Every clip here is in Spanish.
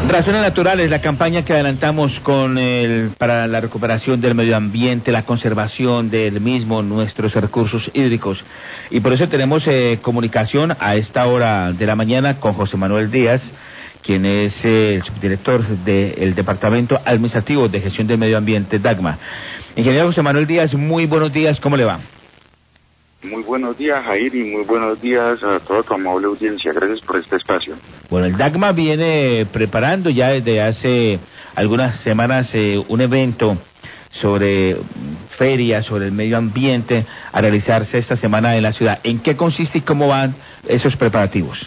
Razones Naturales, la campaña que adelantamos para la recuperación del medio ambiente, la conservación del mismo, nuestros recursos hídricos. Y por eso tenemos comunicación a esta hora de la mañana con José Manuel Díaz, quien es el subdirector del Departamento Administrativo de Gestión del Medio Ambiente, DAGMA. Ingeniero José Manuel Díaz, muy buenos días, ¿cómo le va? Muy buenos días, Jair, y muy buenos días a toda tu amable audiencia. Gracias por este espacio. Bueno, el DAGMA viene preparando ya desde hace algunas semanas un evento sobre ferias, sobre el medio ambiente, a realizarse esta semana en la ciudad. ¿En qué consiste y cómo van esos preparativos?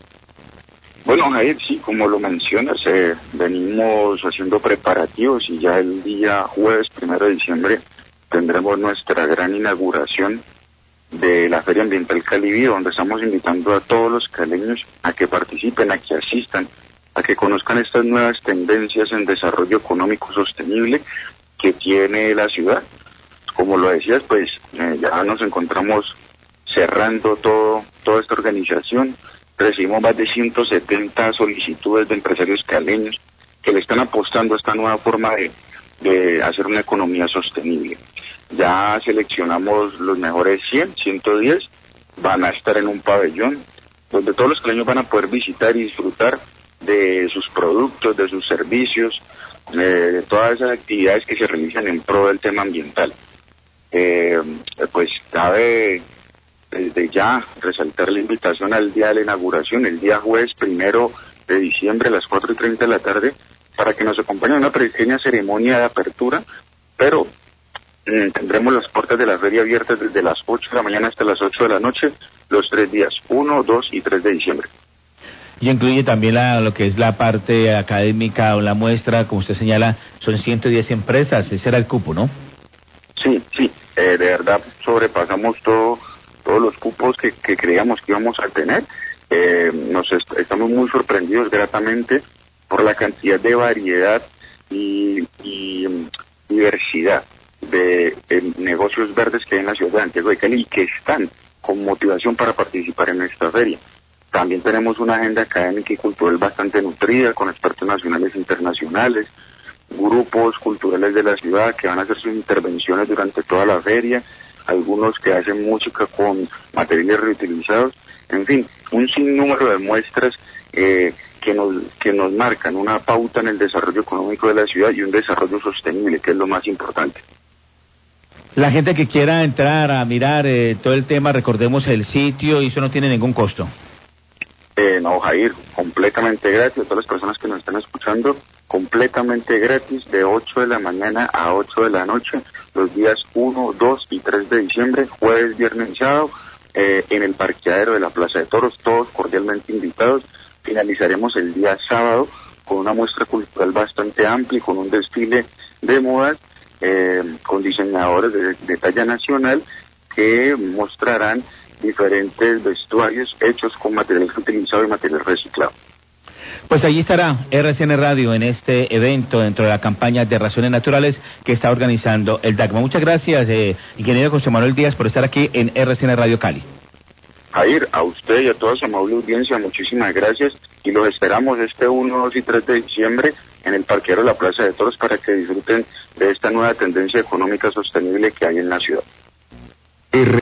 Bueno, Jair, sí, como lo mencionas, venimos haciendo preparativos y ya el día jueves 1 de diciembre tendremos nuestra gran inauguración de la Feria Ambiental Cali, donde estamos invitando a todos los caleños a que participen, a que asistan, a que conozcan estas nuevas tendencias en desarrollo económico sostenible que tiene la ciudad. Como lo decías, pues ya nos encontramos cerrando toda esta organización. Recibimos más de 170 solicitudes de empresarios caleños que le están apostando a esta nueva forma de hacer una economía sostenible. Ya seleccionamos los mejores 110, van a estar en un pabellón donde todos los caleños van a poder visitar y disfrutar de sus productos, de sus servicios, de todas esas actividades que se realizan en pro del tema ambiental. Pues cabe desde ya resaltar la invitación al día de la inauguración, el día jueves 1 de diciembre a las 4:30 de la tarde, para que nos acompañe a una pequeña ceremonia de apertura, pero tendremos las puertas de la feria abiertas desde las 8 de la mañana hasta las 8 de la noche, los 3 días, 1, 2 y 3 de diciembre. Y incluye también lo que es la parte académica o la muestra, como usted señala, son 110 empresas, ese era el cupo, ¿no? Sí, de verdad sobrepasamos todos los cupos que creíamos que íbamos a tener. Estamos muy sorprendidos gratamente por la cantidad de variedad y diversidad de negocios verdes que hay en la ciudad de Santiago de Cali y que están con motivación para participar en esta feria. También tenemos una agenda académica y cultural bastante nutrida, con expertos nacionales e internacionales, grupos culturales de la ciudad que van a hacer sus intervenciones durante toda la feria, algunos que hacen música con materiales reutilizados, en fin, un sinnúmero de muestras que nos marcan una pauta en el desarrollo económico de la ciudad y un desarrollo sostenible, que es lo más importante. La gente que quiera entrar a mirar todo el tema, recordemos el sitio, y eso no tiene ningún costo. No, Jair, completamente gratis. A todas las personas que nos están escuchando, completamente gratis, de 8 de la mañana a 8 de la noche, los días 1, 2 y 3 de diciembre, jueves, viernes y sábado, en el parqueadero de la Plaza de Toros, todos cordialmente invitados. Finalizaremos el día sábado con una muestra cultural bastante amplia y con un desfile de modas con diseñadores de talla nacional que mostrarán diferentes vestuarios hechos con material reutilizado y material reciclado. Pues allí estará RCN Radio en este evento dentro de la campaña de Razones Naturales que está organizando el DAGMA. Muchas gracias, ingeniero José Manuel Díaz, por estar aquí en RCN Radio Cali. Jair, a usted y a toda su amable audiencia, muchísimas gracias y los esperamos este 1, 2 y 3 de diciembre en el parqueadero de la Plaza de Toros para que disfruten de esta nueva tendencia económica sostenible que hay en la ciudad.